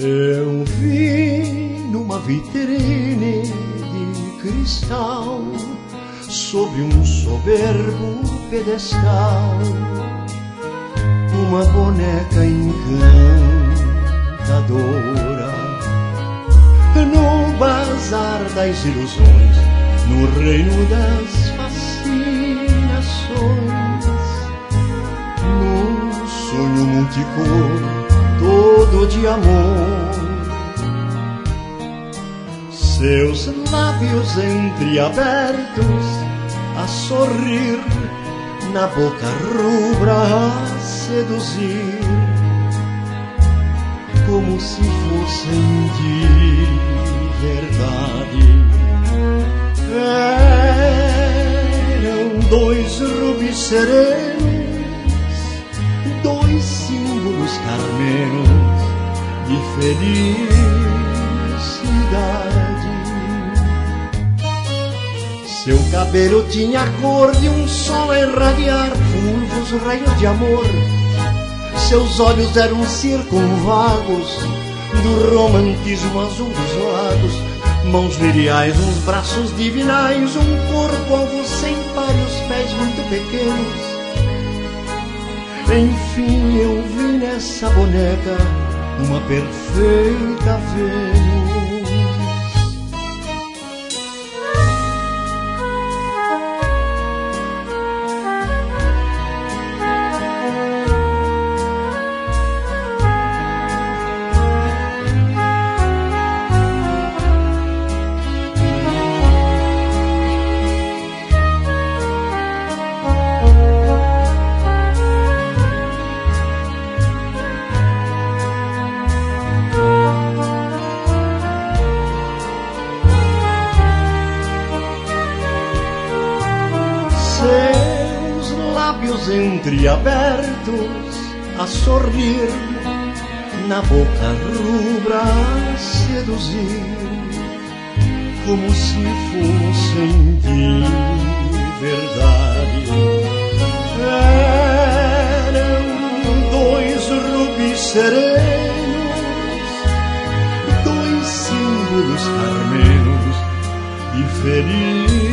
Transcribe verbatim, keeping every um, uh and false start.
Eu vi numa vitrine de cristal, sobre um soberbo pedestal, uma boneca encantadora. No bazar das ilusões, no reino das fascinações, num sonho multicor, todo de amor. Seus lábios entreabertos a sorrir, na boca rubra a seduzir, como se fossem de verdade. Eram dois rubis serenos, dois símbolos carmenos de felicidade. Seu cabelo tinha a cor de um sol a irradiar fulvos raios de amor. Seus olhos eram circunvagos do romantismo azul dos lagos. Mãos viriais, uns braços divinais, um corpo alvo sem par e os pés muito pequenos. Enfim eu vi nessa boneca uma perfeita Vênus. Seus lábios entreabertos a sorrir, na boca rubra a seduzir, como se fossem de verdade. Eram dois rubis serenos, dois símbolos carmenos de felicidade.